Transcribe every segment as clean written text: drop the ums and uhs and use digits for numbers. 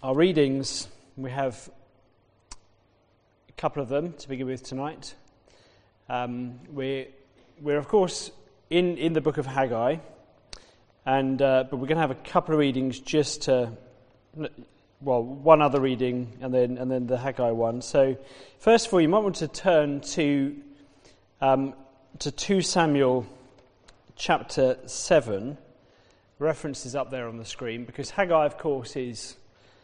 Our readings, we have a couple of them to begin with tonight. We're of course in the book of Haggai, and but we're going to have a couple of readings one other reading and then the Haggai one. So first of all, you might want to turn to 2 Samuel chapter 7. Reference is up there on the screen, because Haggai, of course, is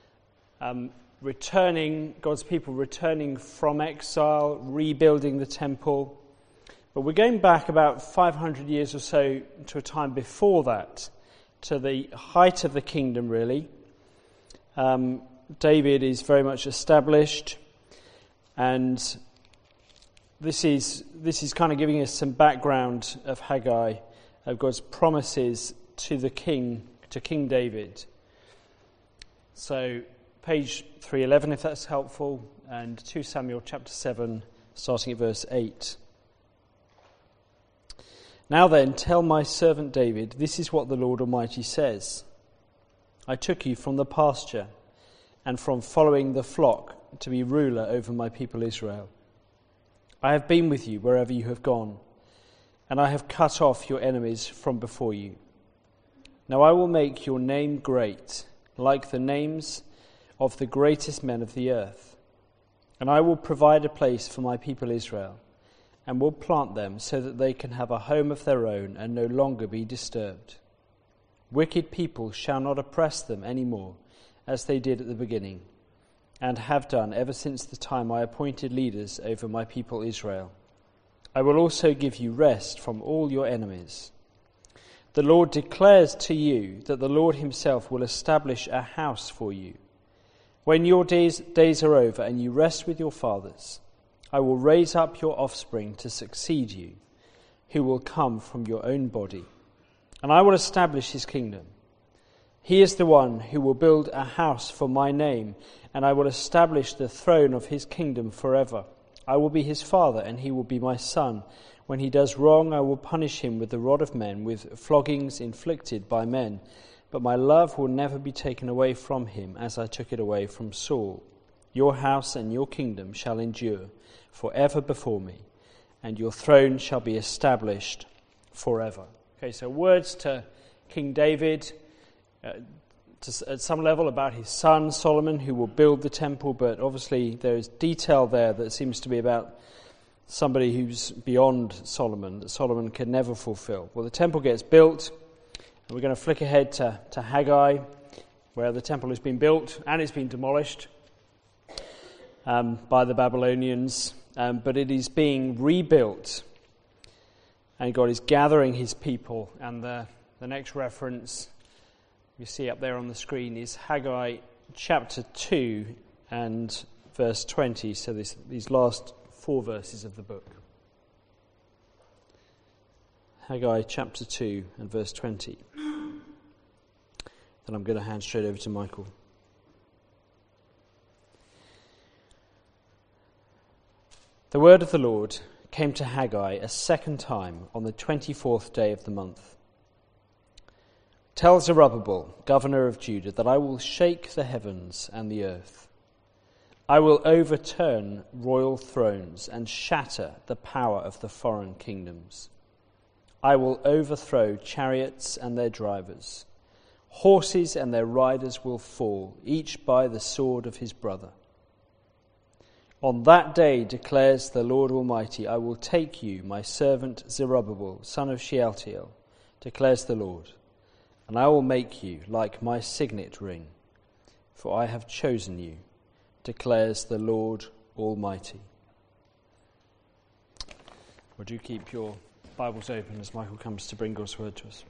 God's people returning from exile, rebuilding the temple. But we're going back about 500 years or so to a time before that, to the height of the kingdom, really. David is very much established, and this is kind of giving us some background of Haggai, of God's promises to the king, to King David. So page 311, if that's helpful, and 2 Samuel chapter 7, starting at verse 8. Now then, tell my servant David, this is what the Lord Almighty says. I took you from the pasture and from following the flock to be ruler over my people Israel. I have been with you wherever you have gone, and I have cut off your enemies from before you. Now I will make your name great, like the names of the greatest men of the earth. And I will provide a place for my people Israel, and will plant them so that they can have a home of their own and no longer be disturbed. Wicked people shall not oppress them any more, as they did at the beginning, and have done ever since the time I appointed leaders over my people Israel. I will also give you rest from all your enemies. The Lord declares to you that the Lord himself will establish a house for you. When your days are over and you rest with your fathers, I will raise up your offspring to succeed you, who will come from your own body, and I will establish his kingdom. He is the one who will build a house for my name, and I will establish the throne of his kingdom forever. I will be his father, and he will be my son. When he does wrong, I will punish him with the rod of men, with floggings inflicted by men. But my love will never be taken away from him, as I took it away from Saul. Your house and your kingdom shall endure forever before me, and your throne shall be established forever. Okay, so words to King David, at some level about his son Solomon, who will build the temple, but obviously there is detail there that seems to be about somebody who's beyond Solomon, that Solomon can never fulfill. Well, the temple gets built, and we're going to flick ahead to Haggai, where the temple has been built and it's been demolished by the Babylonians, but it is being rebuilt, and God is gathering his people. And the next reference you see up there on the screen is Haggai chapter 2 and verse 20, so these last 4 verses of the book. Haggai chapter 2 and verse 20. Then I'm going to hand straight over to Michael. The word of the Lord came to Haggai a second time on the 24th day of the month. Tell Zerubbabel, governor of Judah, that I will shake the heavens and the earth. I will overturn royal thrones and shatter the power of the foreign kingdoms. I will overthrow chariots and their drivers. Horses and their riders will fall, each by the sword of his brother. On that day, declares the Lord Almighty, I will take you, my servant Zerubbabel, son of Shealtiel, declares the Lord, and I will make you like my signet ring, for I have chosen you, declares the Lord Almighty. Would you keep your Bibles open as Michael comes to bring God's word to us?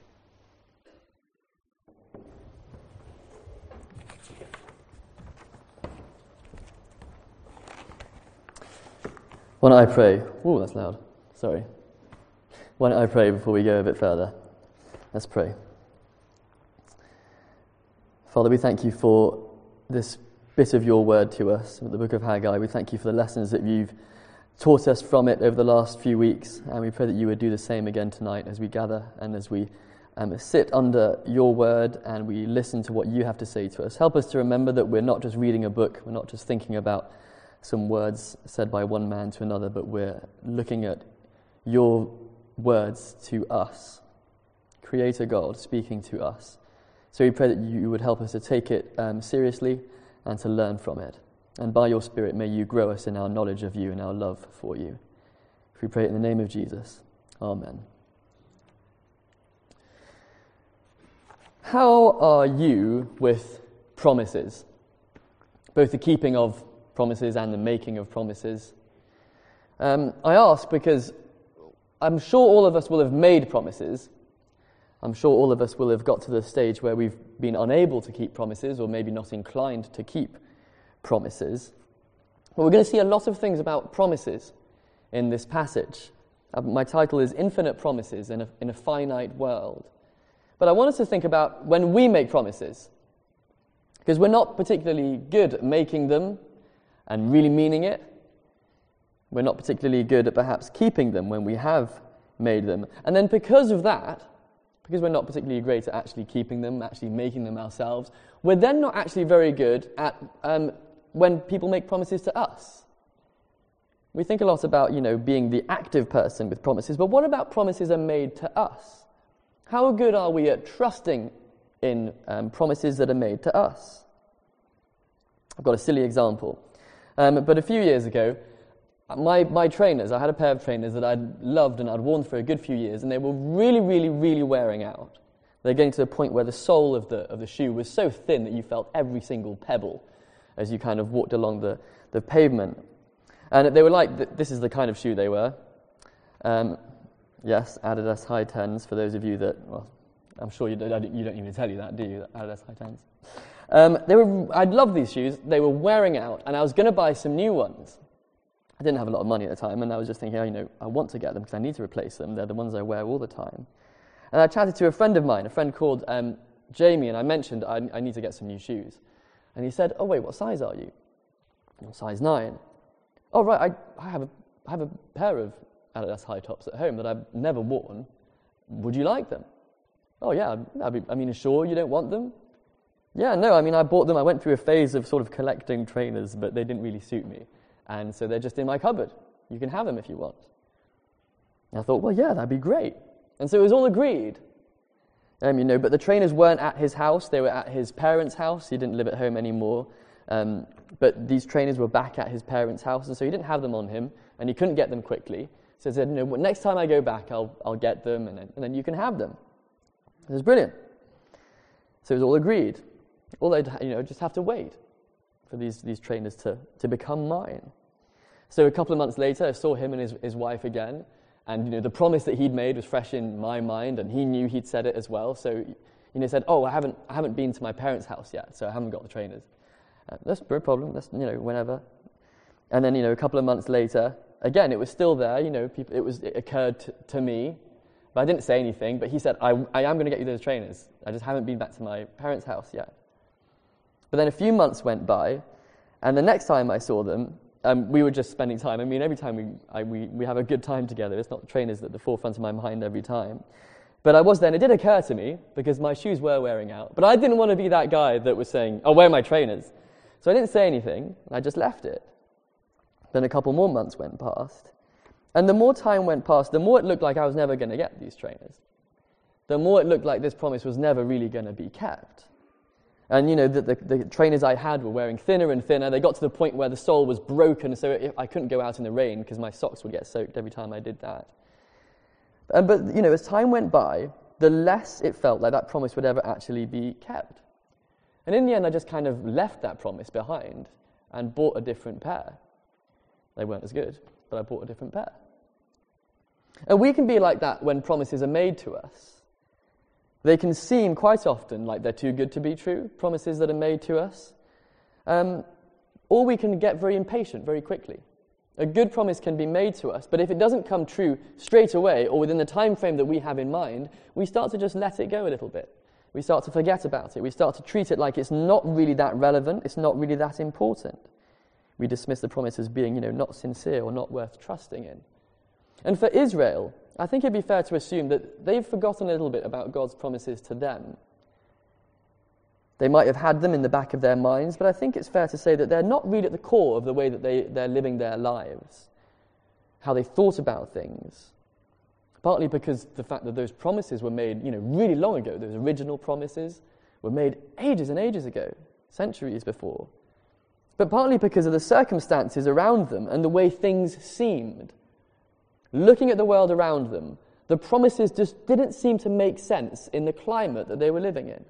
Why don't I pray? Oh, that's loud. Sorry. Why don't I pray before we go a bit further? Let's pray. Father, we thank you for this bit of your word to us, the book of Haggai. We thank you for the lessons that you've taught us from it over the last few weeks, and we pray that you would do the same again tonight as we gather and as we sit under your word and we listen to what you have to say to us. Help us to remember that we're not just reading a book, we're not just thinking about some words said by one man to another, but we're looking at your words to us, Creator God speaking to us. So we pray that you would help us to take it seriously and to learn from it. And by your Spirit, may you grow us in our knowledge of you and our love for you. If we pray it in the name of Jesus, amen. How are you with promises? Both the keeping of promises and the making of promises. I ask because I'm sure all of us will have made promises. I'm sure all of us will have got to the stage where we've been unable to keep promises or maybe not inclined to keep promises. But we're going to see a lot of things about promises in this passage. My title is Infinite Promises in a Finite World. But I want us to think about when we make promises, because we're not particularly good at making them and really meaning it. We're not particularly good at perhaps keeping them when we have made them. And then because of that, because we're not particularly great at actually keeping them, actually making them ourselves, we're then not actually very good at when people make promises to us. We think a lot about, being the active person with promises, but what about promises are made to us? How good are we at trusting in promises that are made to us? I've got a silly example. But a few years ago, my trainers, I had a pair of trainers that I'd loved and I'd worn for a good few years, and they were really, really, really wearing out. They're getting to the point where the sole of the shoe was so thin that you felt every single pebble as you kind of walked along the pavement. And they were like, this is the kind of shoe they were. Yes, Adidas High Tens, for those of you that, well, I'm sure you don't even tell you that, do you, Adidas High Tens? I'd love these shoes. They were wearing out, and I was going to buy some new ones. I didn't have a lot of money at the time, and I was just thinking, I want to get them because I need to replace them. They're the ones I wear all the time. And I chatted to a friend of mine, a friend called Jamie, and I mentioned I need to get some new shoes. And he said, oh, wait, what size are you? I'm size 9. Oh, right, I have a pair of Adidas high tops at home that I've never worn. Would you like them? Oh, yeah, sure you don't want them? Yeah, no, I bought them. I went through a phase of sort of collecting trainers, but they didn't really suit me. And so they're just in my cupboard. You can have them if you want. And I thought, well, yeah, that'd be great. And so it was all agreed. But the trainers weren't at his house. They were at his parents' house. He didn't live at home anymore. But these trainers were back at his parents' house, and so he didn't have them on him, and he couldn't get them quickly. So he said, next time I go back, I'll get them, and then you can have them. It was brilliant. So it was all agreed. All they'd just have to wait for these trainers to become mine. So a couple of months later, I saw him and his wife again, and the promise that he'd made was fresh in my mind, and he knew he'd said it as well. So he said, "Oh, I haven't been to my parents' house yet, so I haven't got the trainers." That's no problem. That's whenever. And then a couple of months later, again it was still there. It occurred to me, but I didn't say anything. But he said, "I am going to get you those trainers. I just haven't been back to my parents' house yet." But then a few months went by, and the next time I saw them, we were just spending time. Every time we have a good time together. It's not the trainers at the forefront of my mind every time. But I was then. It did occur to me, because my shoes were wearing out. But I didn't want to be that guy that was saying, "Oh, where are my trainers?" So I didn't say anything. I just left it. Then a couple more months went past. And the more time went past, the more it looked like I was never going to get these trainers. The more it looked like this promise was never really going to be kept. And the trainers I had were wearing thinner and thinner. They got to the point where the sole was broken, so I couldn't go out in the rain because my socks would get soaked every time I did that. But as time went by, the less it felt like that promise would ever actually be kept. And in the end, I just kind of left that promise behind and bought a different pair. They weren't as good, but I bought a different pair. And we can be like that when promises are made to us. They can seem quite often like they're too good to be true, promises that are made to us. Or we can get very impatient very quickly. A good promise can be made to us, but if it doesn't come true straight away or within the time frame that we have in mind, we start to just let it go a little bit. We start to forget about it. We start to treat it like it's not really that relevant, it's not really that important. We dismiss the promise as being, not sincere or not worth trusting in. And for Israel, I think it'd be fair to assume that they've forgotten a little bit about God's promises to them. They might have had them in the back of their minds, but I think it's fair to say that they're not really at the core of the way that they're living their lives, how they thought about things. Partly because the fact that those promises were made, really long ago, those original promises were made ages and ages ago, centuries before. But partly because of the circumstances around them and the way things seemed. Looking at the world around them, the promises just didn't seem to make sense in the climate that they were living in.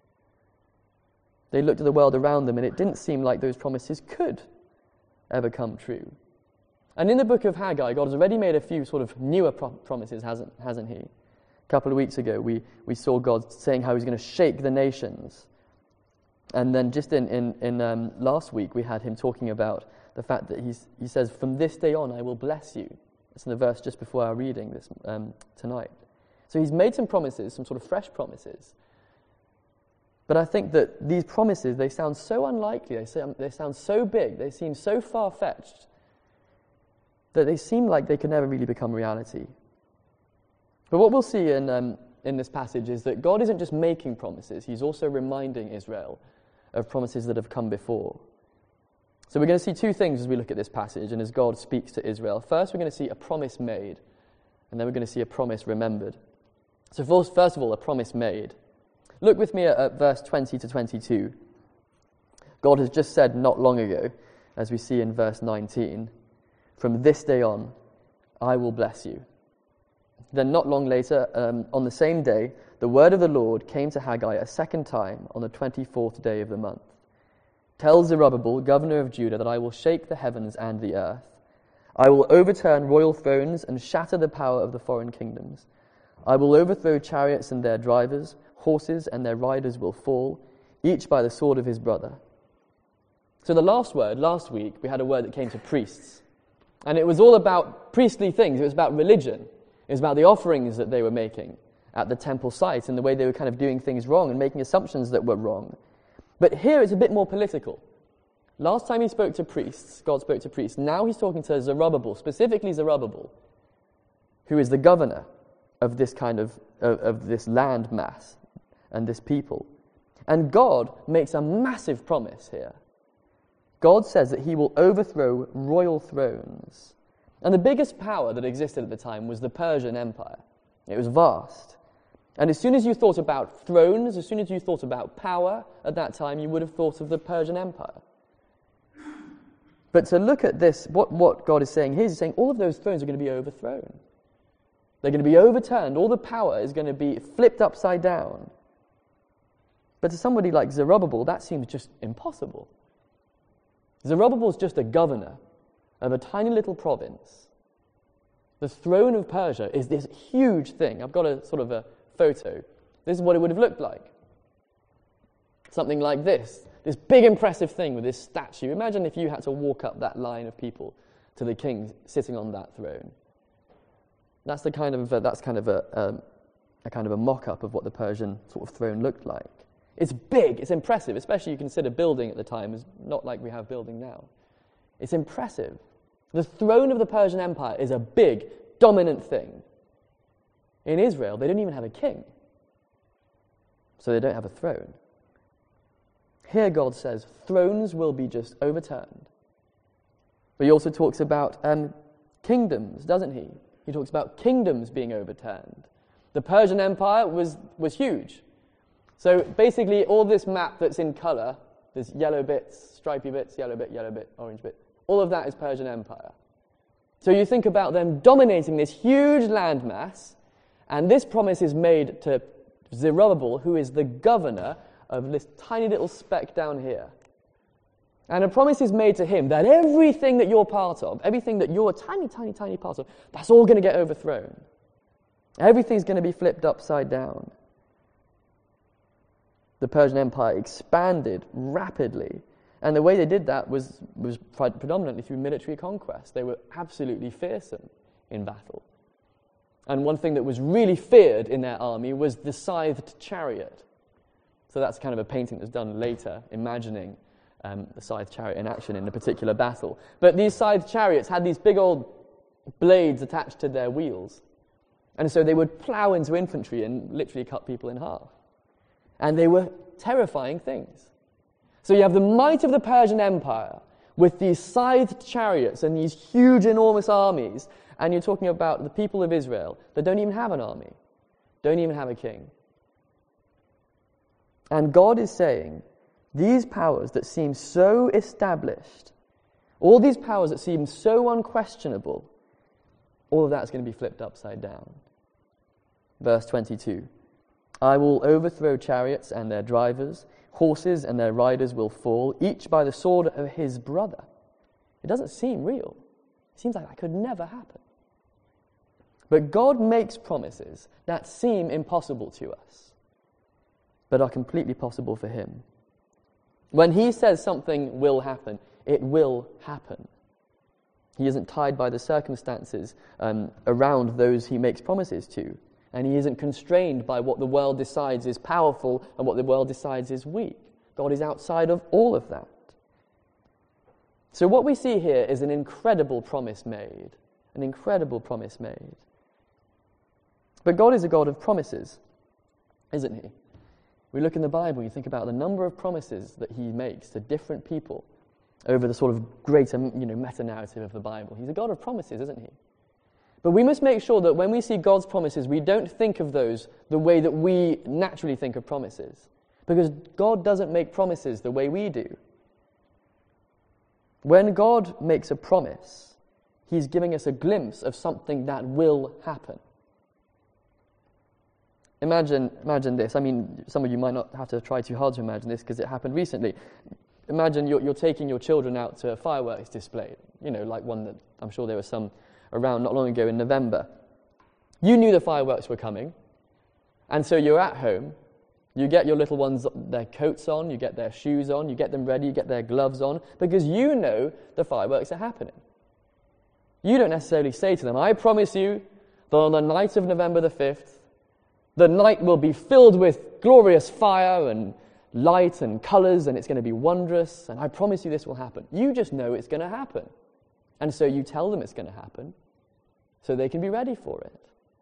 They looked at the world around them and it didn't seem like those promises could ever come true. And in the book of Haggai, God has already made a few sort of newer promises, hasn't he? A couple of weeks ago, we saw God saying how he's going to shake the nations. And then just in last week, we had him talking about the fact that he says, "From this day on, I will bless you." That's in the verse just before our reading this tonight. So he's made some promises, some sort of fresh promises. But I think that these promises, they sound so unlikely, they sound so big, they seem so far-fetched, that they seem like they could never really become reality. But what we'll see in this passage is that God isn't just making promises, he's also reminding Israel of promises that have come before. So we're going to see two things as we look at this passage and as God speaks to Israel. First, we're going to see a promise made, and then we're going to see a promise remembered. So first of all, a promise made. Look with me at verse 20 to 22. God has just said not long ago, as we see in verse 19, "From this day on, I will bless you." Then not long later, on the same day, the word of the Lord came to Haggai a second time on the 24th day of the month. "Tell Zerubbabel, governor of Judah, that I will shake the heavens and the earth. I will overturn royal thrones and shatter the power of the foreign kingdoms. I will overthrow chariots and their drivers, horses and their riders will fall, each by the sword of his brother." So last week, we had a word that came to priests. And it was all about priestly things. It was about religion. It was about the offerings that they were making at the temple site and the way they were kind of doing things wrong and making assumptions that were wrong. But here it's a bit more political. Last time he spoke to priests, God spoke to priests. Now he's talking to Zerubbabel, specifically Zerubbabel, who is the governor of this kind of this land mass and this people. And God makes a massive promise here. God says that he will overthrow royal thrones. And the biggest power that existed at the time was the Persian Empire. It was vast. And as soon as you thought about thrones, as soon as you thought about power at that time, you would have thought of the Persian Empire. But to look at this, what God is saying here, he's saying all of those thrones are going to be overthrown. They're going to be overturned. All the power is going to be flipped upside down. But to somebody like Zerubbabel, that seems just impossible. Zerubbabel's just a governor of a tiny little province. The throne of Persia is this huge thing. I've got a sort of a photo. This is what it would have looked like. Something like this big impressive thing with this statue. Imagine if you had to walk up that line of people to the king sitting on that throne. That's kind of a mock-up of what the Persian sort of throne looked like. It's big, it's impressive, especially you consider building at the time is not like we have building now. It's impressive. The throne of the Persian Empire is a big, dominant thing. In Israel, they don't even have a king. So they don't have a throne. Here God says, thrones will be just overturned. But he also talks about kingdoms, doesn't he? He talks about kingdoms being overturned. The Persian Empire was huge. So basically all this map that's in colour, there's yellow bits, stripy bits, yellow bit, orange bit, all of that is Persian Empire. So you think about them dominating this huge landmass, and this promise is made to Zerubbabel, who is the governor of this tiny little speck down here. And a promise is made to him that everything that you're part of, everything that you're a tiny, tiny, tiny part of, that's all going to get overthrown. Everything's going to be flipped upside down. The Persian Empire expanded rapidly. And the way they did that was predominantly through military conquest. They were absolutely fearsome in battle. And one thing that was really feared in their army was the scythed chariot. So that's kind of a painting that's done later, imagining the scythed chariot in action in a particular battle. But these scythed chariots had these big old blades attached to their wheels. And so they would plow into infantry and literally cut people in half. And they were terrifying things. So you have the might of the Persian Empire with these scythed chariots and these huge, enormous armies, and you're talking about the people of Israel that don't even have an army, don't even have a king. And God is saying, these powers that seem so established, all these powers that seem so unquestionable, all of that's going to be flipped upside down. Verse 22, I will overthrow chariots and their drivers, horses and their riders will fall, each by the sword of his brother. It doesn't seem real. It seems like that could never happen. But God makes promises that seem impossible to us, but are completely possible for him. When he says something will happen, it will happen. He isn't tied by the circumstances around those he makes promises to. And he isn't constrained by what the world decides is powerful and what the world decides is weak. God is outside of all of that. So what we see here is an incredible promise made. An incredible promise made. But God is a God of promises, isn't he? We look in the Bible, you think about the number of promises that he makes to different people over the sort of greater, meta-narrative of the Bible. He's a God of promises, isn't he? But we must make sure that when we see God's promises, we don't think of those the way that we naturally think of promises. Because God doesn't make promises the way we do. When God makes a promise, he's giving us a glimpse of something that will happen. Imagine this. I mean, some of you might not have to try too hard to imagine this because it happened recently. Imagine you're taking your children out to a fireworks display, like one that I'm sure there were some around not long ago in November. You knew the fireworks were coming, and so you're at home, you get your little ones their coats on, you get their shoes on, you get them ready, you get their gloves on, because you know the fireworks are happening. You don't necessarily say to them, I promise you that on the night of November the 5th, the night will be filled with glorious fire and light and colours, and it's going to be wondrous, and I promise you this will happen. You just know it's going to happen. And so you tell them it's going to happen, so they can be ready for it.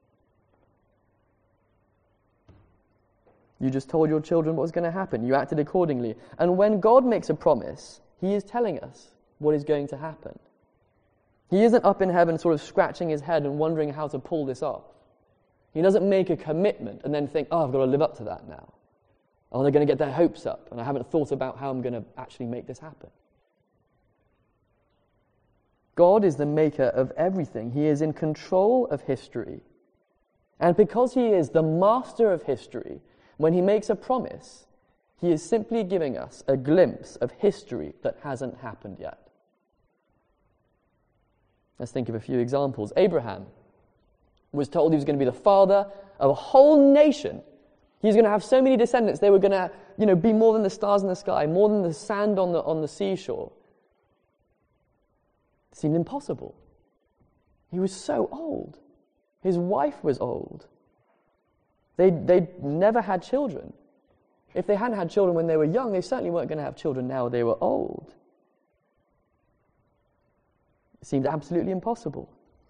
You just told your children what was going to happen. You acted accordingly. And when God makes a promise, he is telling us what is going to happen. He isn't up in heaven sort of scratching his head and wondering how to pull this off. He doesn't make a commitment and then think, I've got to live up to that now. Oh, they're going to get their hopes up, and I haven't thought about how I'm going to actually make this happen. God is the maker of everything. He is in control of history. And because he is the master of history, when he makes a promise, he is simply giving us a glimpse of history that hasn't happened yet. Let's think of a few examples. Abraham was told he was going to be the father of a whole nation. He's going to have so many descendants, they were going to, be more than the stars in the sky, more than the sand on the seashore. It seemed impossible. He was so old. His wife was old. They'd never had children. If they hadn't had children when they were young, they certainly weren't going to have children now they were old. It seemed absolutely impossible.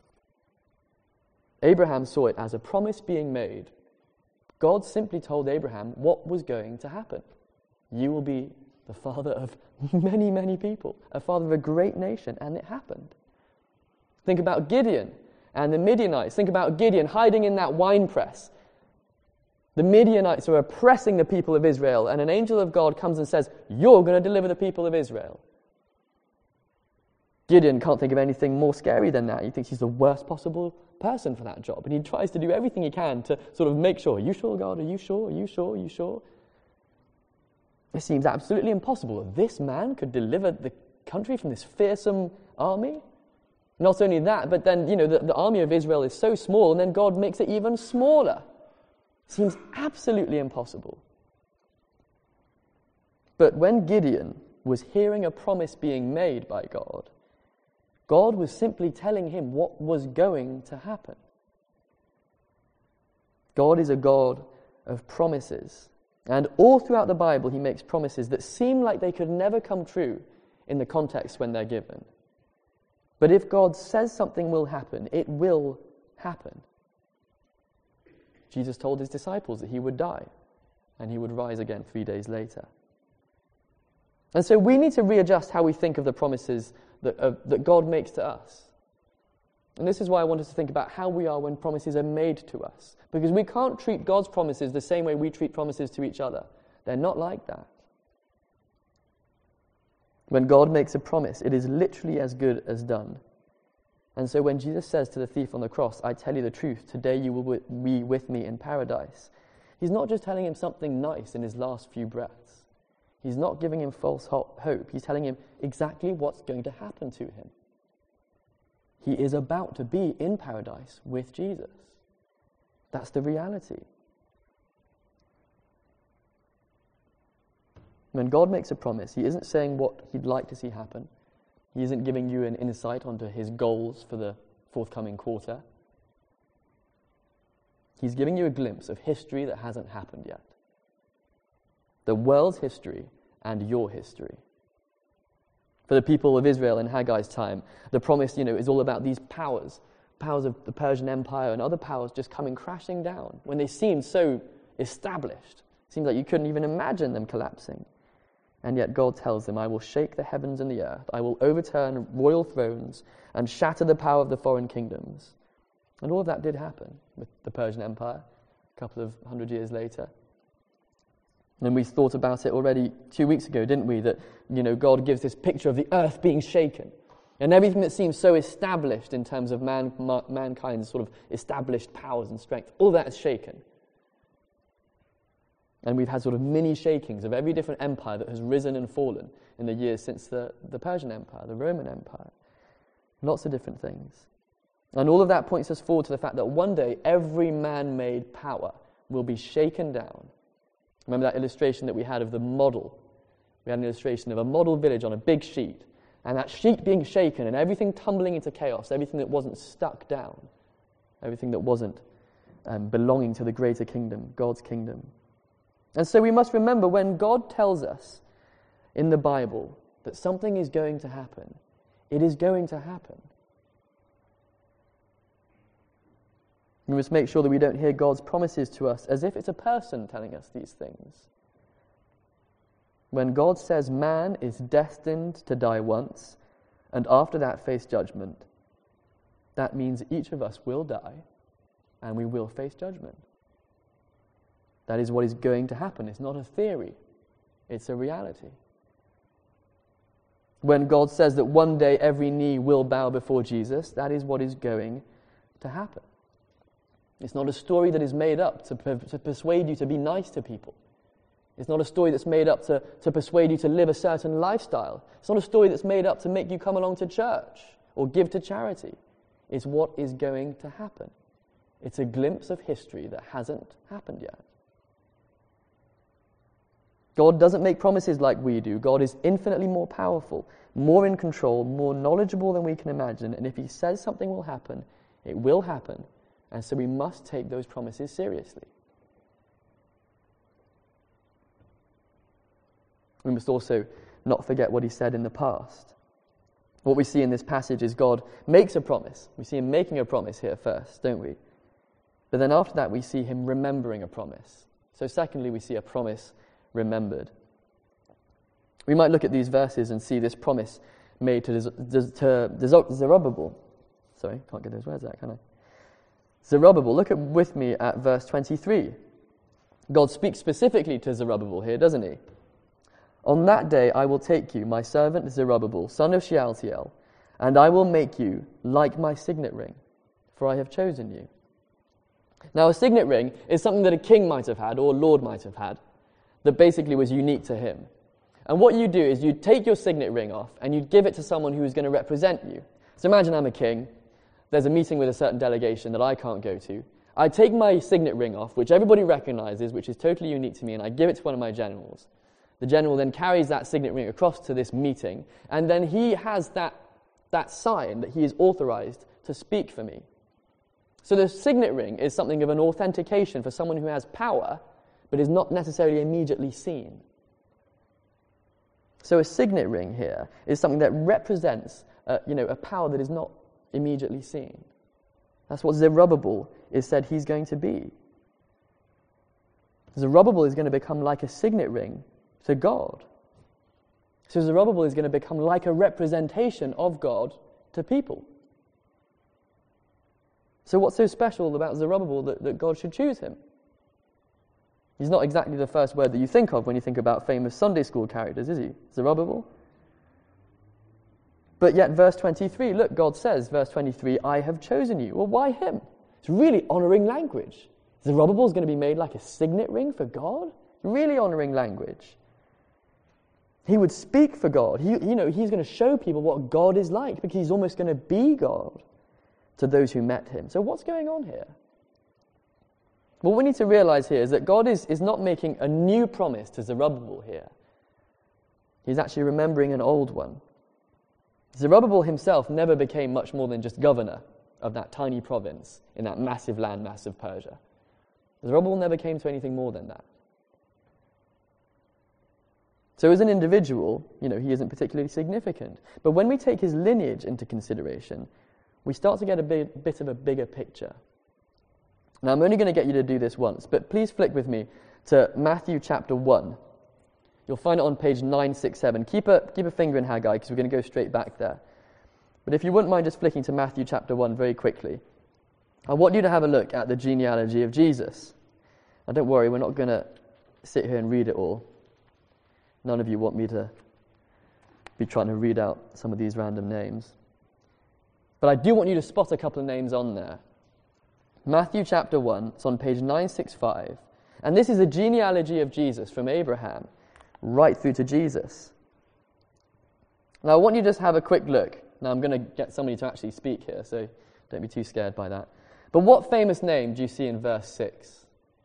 Abraham saw it as a promise being made. God simply told Abraham what was going to happen. You will be the father of many, many people, a father of a great nation, and it happened. Think about Gideon and the Midianites. Think about Gideon hiding in that wine press. The Midianites are oppressing the people of Israel, and an angel of God comes and says, you're going to deliver the people of Israel. Gideon can't think of anything more scary than that. He thinks he's the worst possible person for that job, and he tries to do everything he can to sort of make sure, are you sure, God? Are you sure? Are you sure? Are you sure? It seems absolutely impossible that this man could deliver the country from this fearsome army. Not only that, but then, the army of Israel is so small, and then God makes it even smaller. It seems absolutely impossible. But when Gideon was hearing a promise being made by God, God was simply telling him what was going to happen. God is a God of promises. And all throughout the Bible, he makes promises that seem like they could never come true in the context when they're given. But if God says something will happen, it will happen. Jesus told his disciples that he would die and he would rise again 3 days later. And so we need to readjust how we think of the promises that God makes to us. And this is why I want us to think about how we are when promises are made to us. Because we can't treat God's promises the same way we treat promises to each other. They're not like that. When God makes a promise, it is literally as good as done. And so when Jesus says to the thief on the cross, I tell you the truth, today you will be with me in paradise, he's not just telling him something nice in his last few breaths. He's not giving him false hope. He's telling him exactly what's going to happen to him. He is about to be in paradise with Jesus. That's the reality. When God makes a promise, he isn't saying what he'd like to see happen. He isn't giving you an insight onto his goals for the forthcoming quarter. He's giving you a glimpse of history that hasn't happened yet. The world's history and your history. For the people of Israel in Haggai's time, the promise, is all about these powers of the Persian Empire and other powers just coming crashing down when they seemed so established. It seems like you couldn't even imagine them collapsing. And yet God tells them, I will shake the heavens and the earth. I will overturn royal thrones and shatter the power of the foreign kingdoms. And all of that did happen with the Persian Empire a couple of 100 years later. And we thought about it already 2 weeks ago, didn't we? That, God gives this picture of the earth being shaken. And everything that seems so established in terms of mankind's sort of established powers and strength, all that is shaken. And we've had sort of mini shakings of every different empire that has risen and fallen in the years since the Persian Empire, the Roman Empire. Lots of different things. And all of that points us forward to the fact that one day every man-made power will be shaken down. Remember that illustration that we had of the model? We had an illustration of a model village on a big sheet, and that sheet being shaken and everything tumbling into chaos, everything that wasn't stuck down, everything that wasn't belonging to the greater kingdom, God's kingdom. And so we must remember when God tells us in the Bible that something is going to happen, it is going to happen. We must make sure that we don't hear God's promises to us as if it's a person telling us these things. When God says man is destined to die once, and after that face judgment, that means each of us will die, and we will face judgment. That is what is going to happen. It's not a theory. It's a reality. When God says that one day every knee will bow before Jesus, that is what is going to happen. It's not a story that is made up to persuade you to be nice to people. It's not a story that's made up to persuade you to live a certain lifestyle. It's not a story that's made up to make you come along to church or give to charity. It's what is going to happen. It's a glimpse of history that hasn't happened yet. God doesn't make promises like we do. God is infinitely more powerful, more in control, more knowledgeable than we can imagine. And if he says something will happen, it will happen. And so we must take those promises seriously. We must also not forget what he said in the past. What we see in this passage is God makes a promise. We see him making a promise here first, don't we? But then after that, we see him remembering a promise. So secondly, we see a promise remembered. We might look at these verses and see this promise made to Zerubbabel. Sorry, can't get those words out, can I? Zerubbabel, look with me at verse 23. God speaks specifically to Zerubbabel here, doesn't he? On that day I will take you, my servant Zerubbabel, son of Shealtiel, and I will make you like my signet ring, for I have chosen you. Now a signet ring is something that a king might have had, or a lord might have had, that basically was unique to him. And what you do is you take your signet ring off and you give it to someone who is going to represent you. So imagine I'm a king. There's a meeting with a certain delegation that I can't go to. I take my signet ring off, which everybody recognizes, which is totally unique to me, and I give it to one of my generals. The general then carries that signet ring across to this meeting, and then he has that sign that he is authorized to speak for me. So the signet ring is something of an authentication for someone who has power, but is not necessarily immediately seen. So a signet ring here is something that represents a power that is not immediately seen. That's what Zerubbabel is said he's going to be. Zerubbabel is going to become like a signet ring to God. So Zerubbabel is going to become like a representation of God to people. So what's so special about Zerubbabel that God should choose him? He's not exactly the first word that you think of when you think about famous Sunday school characters, is he? Zerubbabel? But yet verse 23, look, God says, verse 23, I have chosen you. Well, why him? It's really honouring language. Zerubbabel is going to be made like a signet ring for God? Really honouring language. He would speak for God. He's going to show people what God is like because he's almost going to be God to those who met him. So what's going on here? What we need to realize here is that God is not making a new promise to Zerubbabel here. He's actually remembering an old one. Zerubbabel himself never became much more than just governor of that tiny province in that massive landmass of Persia. Zerubbabel never came to anything more than that. So as an individual, he isn't particularly significant. But when we take his lineage into consideration, we start to get a bit of a bigger picture. Now, I'm only going to get you to do this once, but please flick with me to Matthew chapter 1. You'll find it on page 967. Keep a finger in Haggai, because we're going to go straight back there. But if you wouldn't mind just flicking to Matthew chapter 1 very quickly, I want you to have a look at the genealogy of Jesus. Now, don't worry, we're not going to sit here and read it all. None of you want me to be trying to read out some of these random names. But I do want you to spot a couple of names on there. Matthew chapter 1, it's on page 965. And this is a genealogy of Jesus from Abraham right through to Jesus. Now I want you to just have a quick look. Now I'm going to get somebody to actually speak here, so don't be too scared by that. But what famous name do you see in verse 6?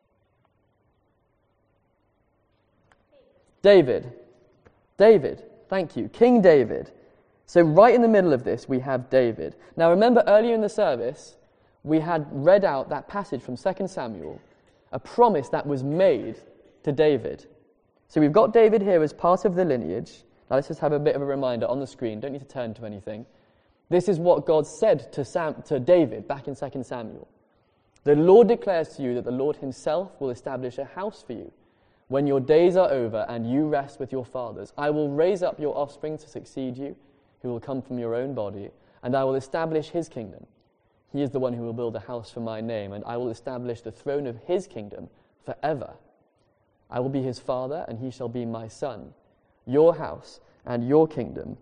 David. David, thank you. King David. So right in the middle of this, we have David. Now remember earlier in the service, we had read out that passage from 2 Samuel, a promise that was made to David. So we've got David here as part of the lineage. Now let's just have a bit of a reminder on the screen. Don't need to turn to anything. This is what God said to David back in 2 Samuel. The Lord declares to you that the Lord himself will establish a house for you. When your days are over and you rest with your fathers, I will raise up your offspring to succeed you, who will come from your own body, and I will establish his kingdom. He is the one who will build a house for my name, and I will establish the throne of his kingdom forever. I will be his father, and he shall be my son. Your house and your kingdom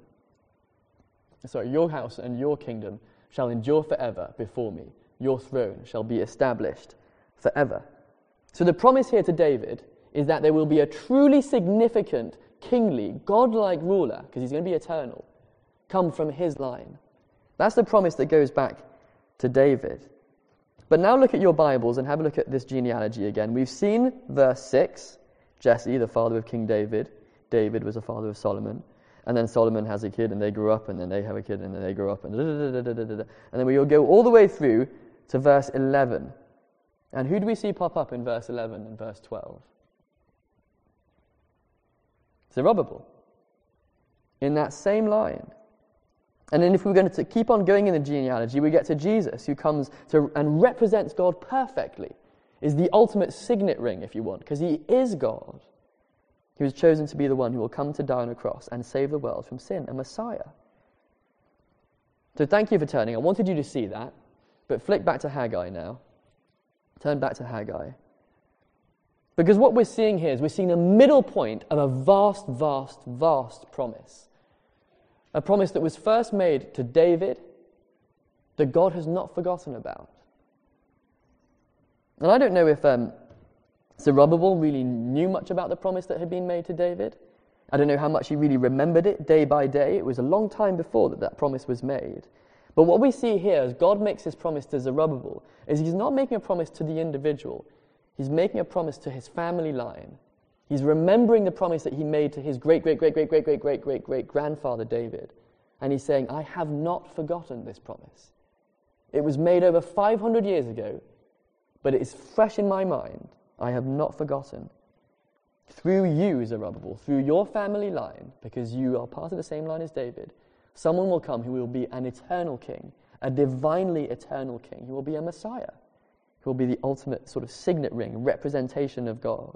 shall endure forever before me. Your throne shall be established forever. So the promise here to David is that there will be a truly significant, kingly, godlike ruler, because he's going to be eternal, come from his line. That's the promise that goes back to David. But now look at your Bibles and have a look at this genealogy again. We've seen verse 6, Jesse, the father of King David. David was the father of Solomon. And then Solomon has a kid, and they grew up, and then they have a kid, and then they grow up, and and then we will go all the way through to verse 11. And who do we see pop up in verse 11 and verse 12? Zerubbabel. In that same line. And then if we're going to keep on going in the genealogy, we get to Jesus, who comes to and represents God perfectly, is the ultimate signet ring, if you want, because he is God. He was chosen to be the one who will come to die on a cross and save the world from sin, a Messiah. So thank you for turning. I wanted you to see that, but flick back to Haggai now. Turn back to Haggai. Because what we're seeing here is we're seeing a middle point of a vast, vast, vast promise. A promise that was first made to David that God has not forgotten about. And I don't know if Zerubbabel really knew much about the promise that had been made to David. I don't know how much he really remembered it day by day. It was a long time before that promise was made. But what we see here as God makes his promise to Zerubbabel is he's not making a promise to the individual. He's making a promise to his family line. He's remembering the promise that he made to his great-great-great-great-great-great-great-great-grandfather David. And he's saying, I have not forgotten this promise. It was made over 500 years ago, but it is fresh in my mind. I have not forgotten. Through you, Zerubbabel, through your family line, because you are part of the same line as David, someone will come who will be an eternal king, a divinely eternal king. He will be a Messiah. He will be the ultimate sort of signet ring, representation of God.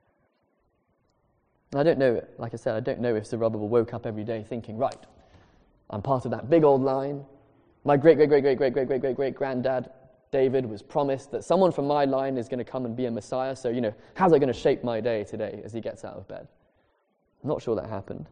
I don't know, like I said, I don't know if Zerubbabel woke up every day thinking, right, I'm part of that big old line. My great-great-great-great-great-great-great-great-granddad David was promised that someone from my line is going to come and be a Messiah, so, how's that going to shape my day today as he gets out of bed? I'm not sure that happened.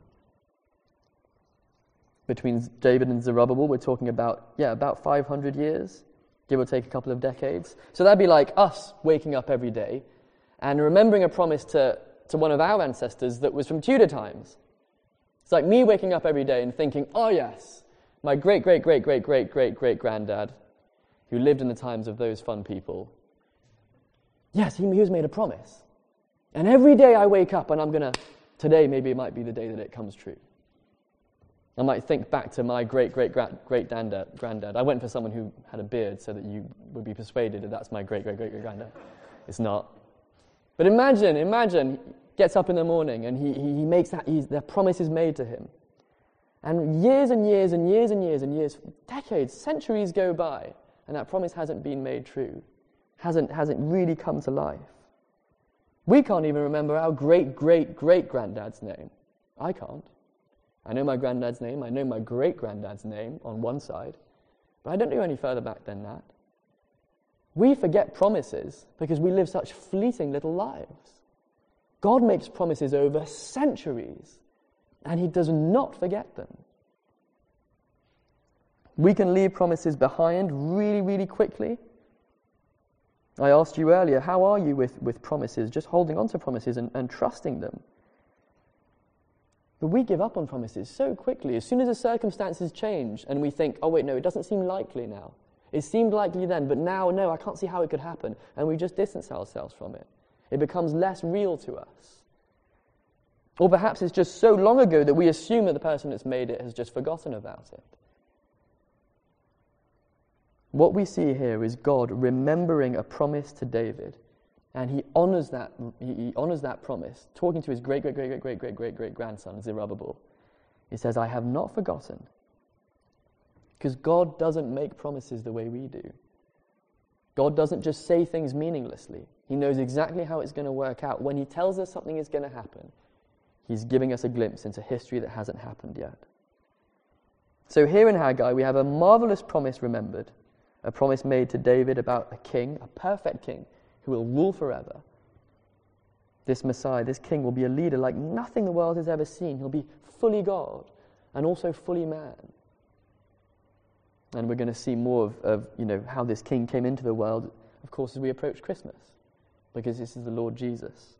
Between David and Zerubbabel, we're talking about 500 years, give or take a couple of decades. So that'd be like us waking up every day and remembering a promise to one of our ancestors that was from Tudor times. It's like me waking up every day and thinking, oh yes, my great-great-great-great-great-great-great-granddad, who lived in the times of those fun people, yes, he was made a promise. And every day I wake up and today maybe it might be the day that it comes true. I might think back to my great-great-great-granddad. I went for someone who had a beard so that you would be persuaded that that's my great-great-great-great-granddad. It's not. But imagine, gets up in the morning and he makes the promise is made to him. And years and years and years and years and years, decades, centuries go by, and that promise hasn't been made true, hasn't really come to life. We can't even remember our great-great-great-granddad's name. I can't. I know my granddad's name, I know my great-granddad's name on one side, but I don't know any further back than that. We forget promises because we live such fleeting little lives. God makes promises over centuries, and he does not forget them. We can leave promises behind really, really quickly. I asked you earlier, how are you with promises, just holding on to promises and trusting them? But we give up on promises so quickly. As soon as the circumstances change and we think, oh wait, no, it doesn't seem likely now. It seemed likely then, but now, no, I can't see how it could happen. And we just distance ourselves from it. It becomes less real to us. Or perhaps it's just so long ago that we assume that the person that's made it has just forgotten about it. What we see here is God remembering a promise to David, and he honors that. He honors that promise, talking to his great-great-great-great-great-great-great-grandson Zerubbabel. He says, "I have not forgotten," because God doesn't make promises the way we do. God doesn't just say things meaninglessly. He knows exactly how it's going to work out. When he tells us something is going to happen, he's giving us a glimpse into history that hasn't happened yet. So here in Haggai, we have a marvelous promise remembered. A promise made to David about a king, a perfect king, who will rule forever. This Messiah, this king, will be a leader like nothing the world has ever seen. He'll be fully God and also fully man. And we're going to see more of how this king came into the world, of course, as we approach Christmas, because this is the Lord Jesus.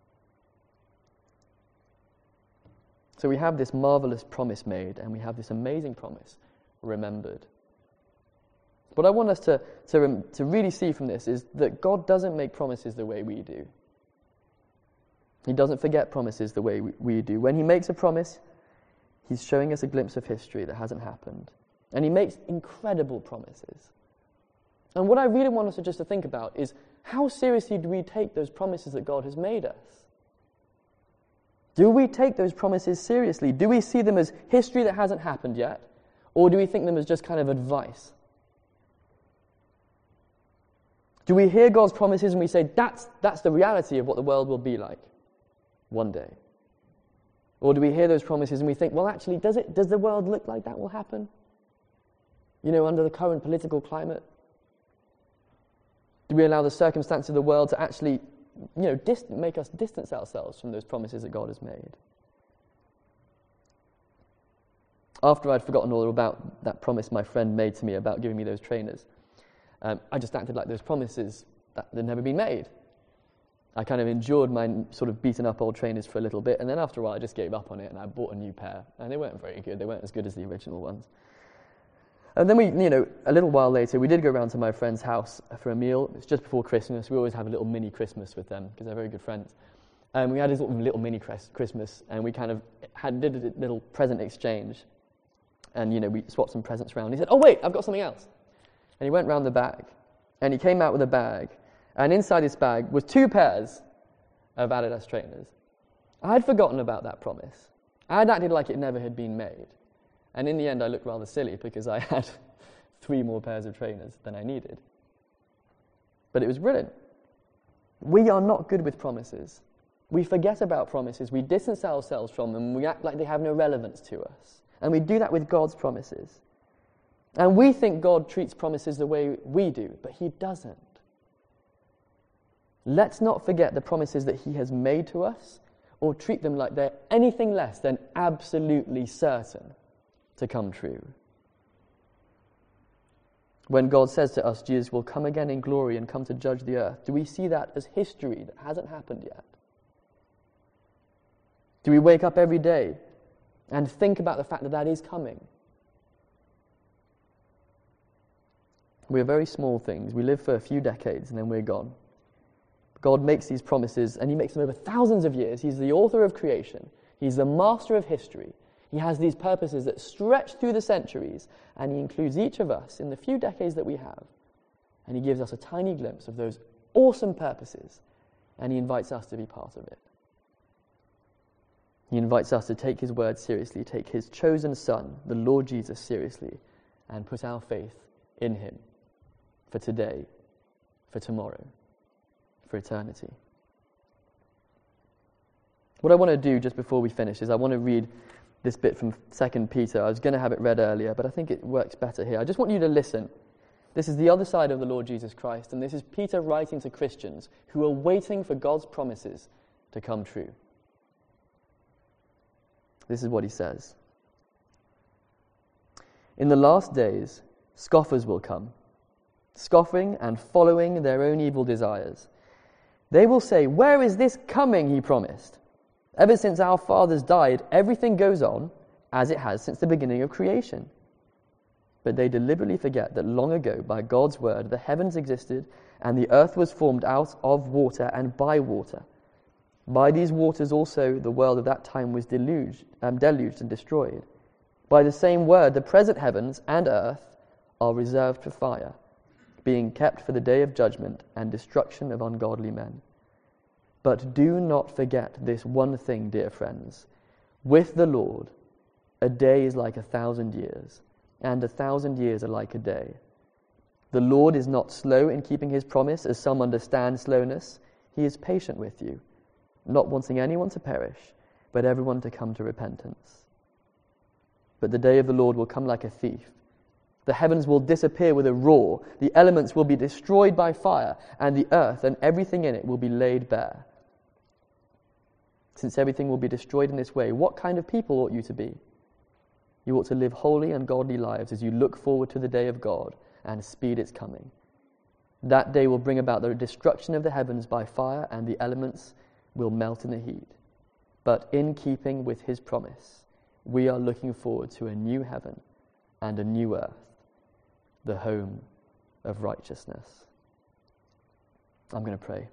So we have this marvelous promise made, and we have this amazing promise remembered. What I want us to really see from this is that God doesn't make promises the way we do. He doesn't forget promises the way we do. When he makes a promise, he's showing us a glimpse of history that hasn't happened. And he makes incredible promises. And what I really want us to think about is, how seriously do we take those promises that God has made us? Do we take those promises seriously? Do we see them as history that hasn't happened yet? Or do we think them as just kind of advice? Do we hear God's promises and we say, that's the reality of what the world will be like one day? Or do we hear those promises and we think, well, actually, does the world look like that will happen? Under the current political climate? Do we allow the circumstances of the world to actually, make us distance ourselves from those promises that God has made? After I'd forgotten all about that promise my friend made to me about giving me those trainers, I just acted like those promises that had never been made. I kind of endured my sort of beaten up old trainers for a little bit, and then after a while I just gave up on it and I bought a new pair, and they weren't very good. They weren't as good as the original ones. And then a little while later, we did go around to my friend's house for a meal. It was just before Christmas. We always have a little mini Christmas with them because they're very good friends. And we had this little mini Christmas, and we kind of did a little present exchange. And, we swapped some presents around. He said, "Oh, wait, I've got something else." And he went round the bag, and he came out with a bag, and inside this bag was 2 pairs of Adidas trainers. I'd forgotten about that promise. I'd acted like it never had been made. And in the end, I looked rather silly because I had 3 more pairs of trainers than I needed. But it was brilliant. We are not good with promises. We forget about promises. We distance ourselves from them. We act like they have no relevance to us. And we do that with God's promises. And we think God treats promises the way we do, but he doesn't. Let's not forget the promises that he has made to us, or treat them like they're anything less than absolutely certain to come true. When God says to us, Jesus will come again in glory and come to judge the earth, do we see that as history that hasn't happened yet? Do we wake up every day and think about the fact that that is coming? We're very small things. We live for a few decades and then we're gone. God makes these promises, and he makes them over thousands of years. He's the author of creation. He's the master of history. He has these purposes that stretch through the centuries, and he includes each of us in the few decades that we have. And he gives us a tiny glimpse of those awesome purposes, and he invites us to be part of it. He invites us to take his word seriously, take his chosen son, the Lord Jesus, seriously, and put our faith in him for today, for tomorrow, for eternity. What I want to do just before we finish is I want to read this bit from 2 Peter. I was going to have it read earlier, but I think it works better here. I just want you to listen. This is the other side of the Lord Jesus Christ, and this is Peter writing to Christians who are waiting for God's promises to come true. This is what he says. In the last days, scoffers will come, scoffing and following their own evil desires. They will say, "Where is this coming he promised? Ever since our fathers died, everything goes on as it has since the beginning of creation." But they deliberately forget that long ago, by God's word, the heavens existed, and the earth was formed out of water and by water. By these waters also the world of that time was deluged and destroyed. By the same word, the present heavens and earth are reserved for fire, being kept for the day of judgment and destruction of ungodly men. But do not forget this one thing, dear friends. With the Lord, a day is like 1,000 years, and 1,000 years are like a day. The Lord is not slow in keeping his promise, as some understand slowness. He is patient with you, not wanting anyone to perish, but everyone to come to repentance. But the day of the Lord will come like a thief. The heavens will disappear with a roar, the elements will be destroyed by fire, and the earth and everything in it will be laid bare. Since everything will be destroyed in this way, what kind of people ought you to be? You ought to live holy and godly lives as you look forward to the day of God and speed its coming. That day will bring about the destruction of the heavens by fire, and the elements will melt in the heat. But in keeping with his promise, we are looking forward to a new heaven and a new earth, the home of righteousness. I'm going to pray.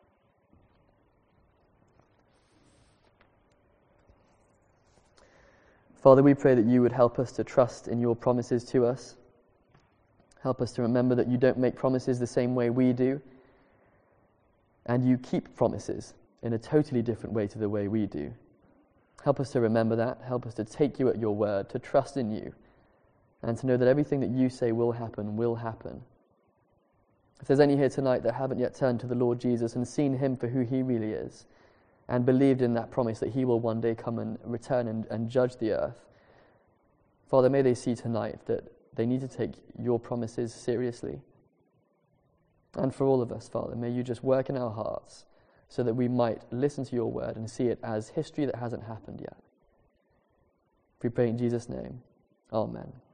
Father, we pray that you would help us to trust in your promises to us. Help us to remember that you don't make promises the same way we do, and you keep promises in a totally different way to the way we do. Help us to remember that. Help us to take you at your word, to trust in you, and to know that everything that you say will happen, will happen. If there's any here tonight that haven't yet turned to the Lord Jesus and seen him for who he really is, and believed in that promise that he will one day come and return and judge the earth, Father, may they see tonight that they need to take your promises seriously. And for all of us, Father, may you just work in our hearts so that we might listen to your word and see it as history that hasn't happened yet. We pray in Jesus' name. Amen.